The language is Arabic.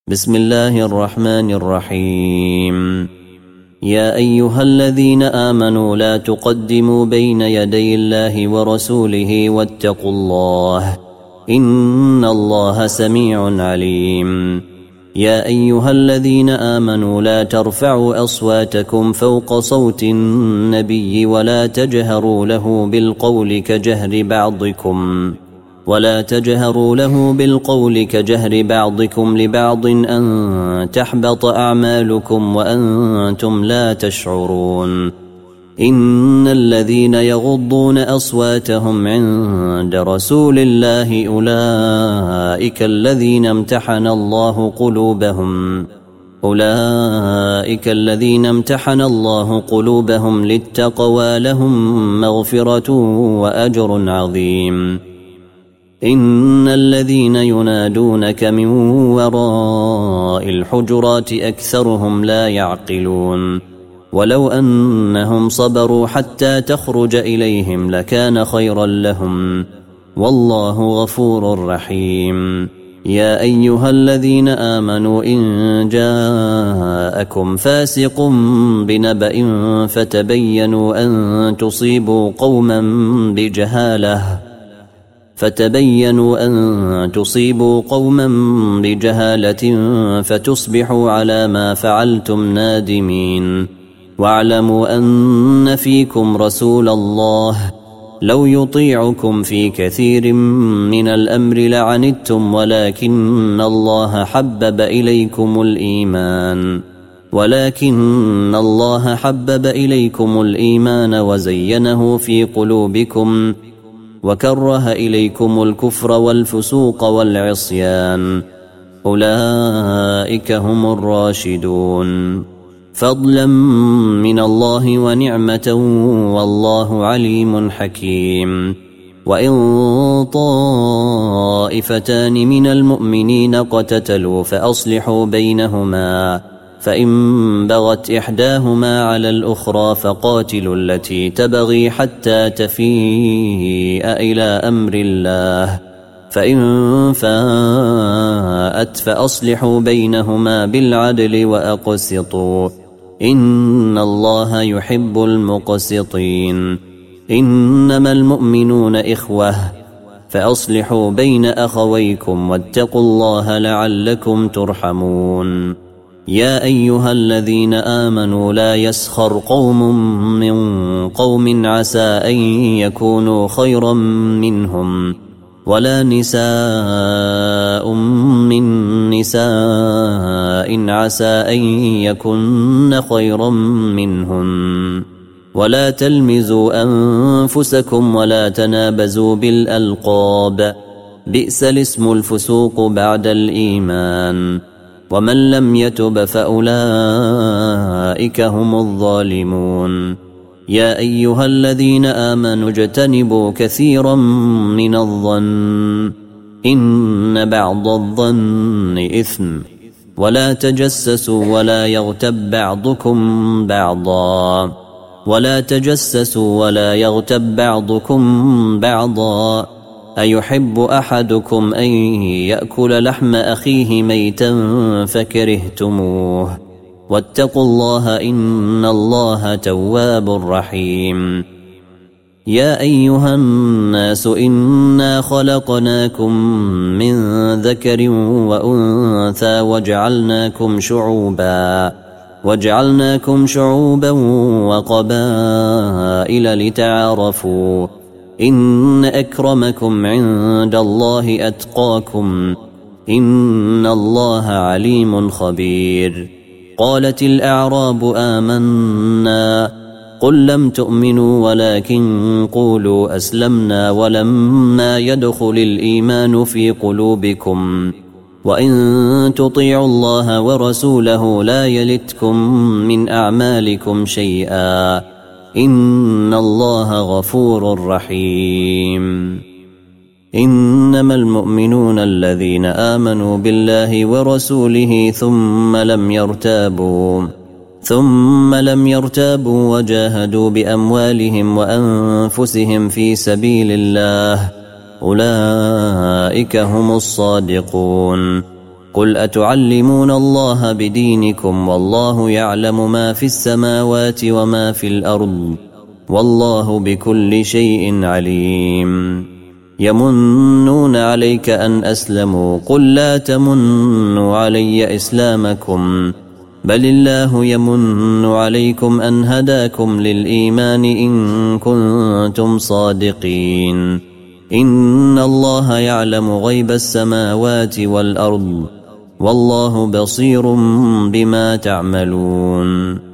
بسم الله الرحمن الرحيم. يا أيها الذين آمنوا لا تقدموا بين يدي الله ورسوله واتقوا الله إن الله سميع عليم. يا أيها الذين آمنوا لا ترفعوا أصواتكم فوق صوت النبي ولا تجهروا له بالقول كجهر بعضكم لبعض أن تحبط أعمالكم وأنتم لا تشعرون. إن الذين يغضون أصواتهم عند رسول الله أولئك الذين امتحن الله قلوبهم للتقوى لهم مغفرة وأجر عظيم. إن الذين ينادونك من وراء الحجرات أكثرهم لا يعقلون. ولو أنهم صبروا حتى تخرج إليهم لكان خيرا لهم والله غفور رحيم. يا أيها الذين آمنوا إن جاءكم فاسق بنبأ فتبينوا أن تصيبوا قوما بجهالة فتصبحوا على ما فعلتم نادمين. واعلموا أن فيكم رسول الله لو يطيعكم في كثير من الأمر لعنتم ولكن الله حبب إليكم الإيمان وزينه في قلوبكم وكره إليكم الكفر والفسوق والعصيان أولئك هم الراشدون فضلا من الله ونعمة والله عليم حكيم. وإن طائفتان من المؤمنين اقتتلوا فأصلحوا بينهما فإن بغت إحداهما على الأخرى فقاتلوا التي تبغي حتى تفيء إلى أمر الله فإن فاءت فأصلحوا بينهما بالعدل وأقسطوا إن الله يحب المقسطين. إنما المؤمنون إخوة فأصلحوا بين أخويكم واتقوا الله لعلكم ترحمون. يا أيها الذين آمنوا لا يسخر قوم من قوم عسى أن يكونوا خيرا منهم ولا نساء من نساء عسى أن يكن خيرا منهن ولا تلمزوا أنفسكم ولا تنابزوا بالألقاب بئس الاسم الفسوق بعد الإيمان ومن لم يتب فأولئك هم الظالمون. يا أيها الذين آمنوا اجتنبوا كثيرا من الظن إن بعض الظن إثم ولا تجسسوا ولا يغتب بعضكم بعضا أيحب أحدكم أن يأكل لحم أخيه ميتا فكرهتموه واتقوا الله إن الله تواب رحيم. يا أيها الناس إنا خلقناكم من ذكر وأنثى وجعلناكم شعوبا وقبائل لتعارفوا إن أكرمكم عند الله أتقاكم إن الله عليم خبير. قالت الأعراب آمنا قل لم تؤمنوا ولكن قولوا أسلمنا ولما يدخل الإيمان في قلوبكم وإن تطيعوا الله ورسوله لا يلتكم من أعمالكم شيئا إن الله غفور رحيم. إنما المؤمنون الذين آمنوا بالله ورسوله ثم لم يرتابوا وجاهدوا بأموالهم وأنفسهم في سبيل الله أولئك هم الصادقون. قل أتعلمون الله بدينكم والله يعلم ما في السماوات وما في الأرض والله بكل شيء عليم. يمنون عليك أن أسلموا قل لا تمنوا علي إسلامكم بل الله يمن عليكم أن هداكم للإيمان إن كنتم صادقين. إن الله يعلم غيب السماوات والأرض والله بصير بما تعملون.